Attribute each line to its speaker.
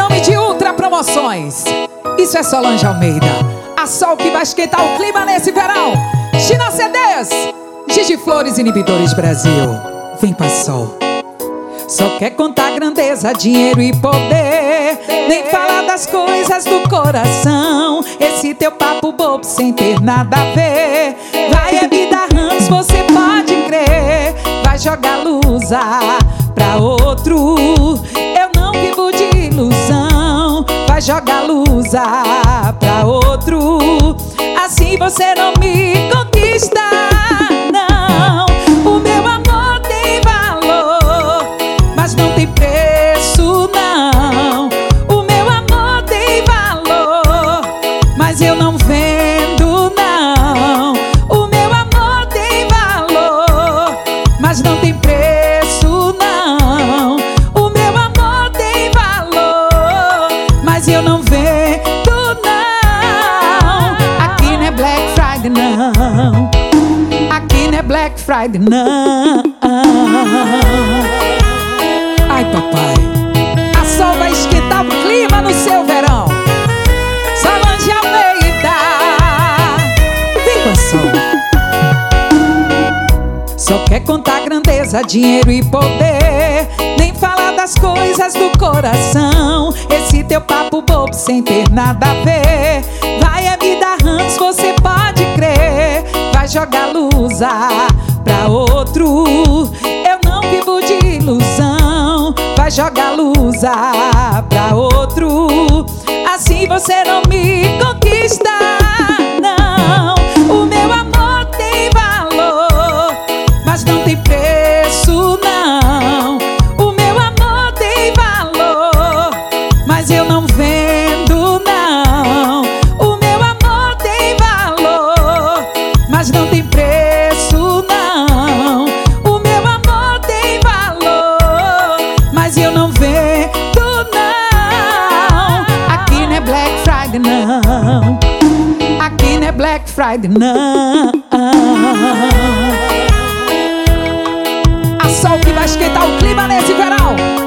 Speaker 1: nome de Ultra Promoções. Isso é Solange Almeida, a Sol que vai esquentar o clima nesse verão. China CDs, Gigi Flores Inibidores Brasil. Vem pra Sol. Só quer contar grandeza, dinheiro e poder, nem falar das coisas do coração. Esse teu papo bobo sem ter nada a ver. Vai é me dar ranço, você pode crer. Vai jogar lusa pra outro, eu não vivo de ilusão. Vai jogar lusa pra outro, assim você não me conquista. Não, o meu amor tem valor, mas não tem preço não. O meu amor tem valor, mas eu não vendo não. O meu amor tem valor, mas não tem preço não. O meu amor tem valor, mas eu não vendo não. Aqui não é Black Friday não. Aqui não é Black Friday não. Ai papai, a Sol vai esquentar o clima no seu verão. Solange Almeida, vem com a Sol. Só quer contar grandeza, dinheiro e poder, nem falar das coisas do coração. Esse teu papo bobo sem ter nada a ver. Vai é me dar ranço, você pode crer. Vai jogar lusa pra outro, eu não vivo de ilusão. Vai jogar lusa pra outro, assim você não me conquista. Não, o meu amor tem valor, mas não tem preço não. O meu amor tem valor, mas eu não vendo não. O meu amor tem valor, mas não tem preço não. O meu amor tem valor, mas eu não vendo não. Aqui não é Black Friday não. Aqui não é Black Friday não. A Sol que vai esquentar o clima nesse verão.